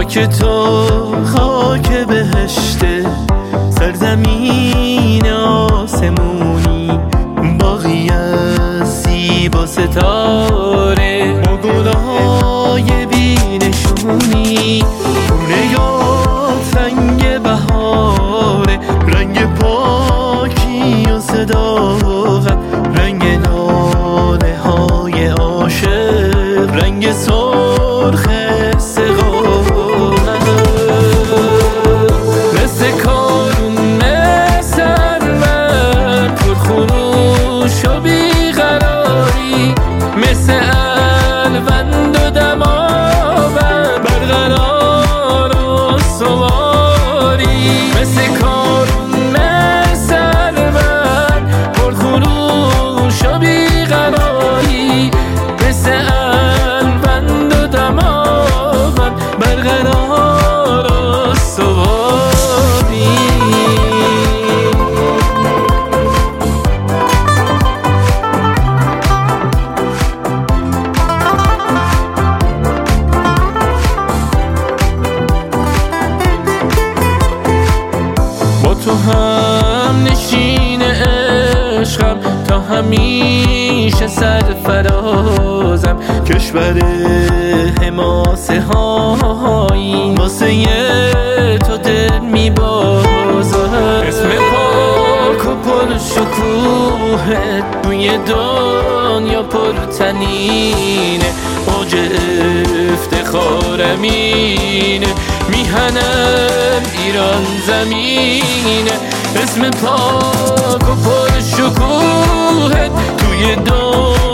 خاک تو خاک بهشته، سرزمین آسمونی، باغی از سیب و ستاره، ما گلای بینشونی، خونه یاد رنگ بهاره، رنگ پاکی و صداقت، رنگ ناله های عاشق، رنگ سرخ استقامت، مثل کارون سرمن پرخروش و بیقراری، مثل الوند و دماوند برقرار و سواری، مثل کارون سرمن پرخروش و بیقراری، مثل الوند و دماوند برقرار و سواری. با تو هم نشین عشقم، تا همیشه سرفرازم، کشور حماسه هایی واسه تو دل میبازم، اسم پاک و پر شکوهت توی دنیا پرتنینه، اوج افتخارمینه، میهنم ایران زمینه، اسم پاک و پر شکوهت توی دنیا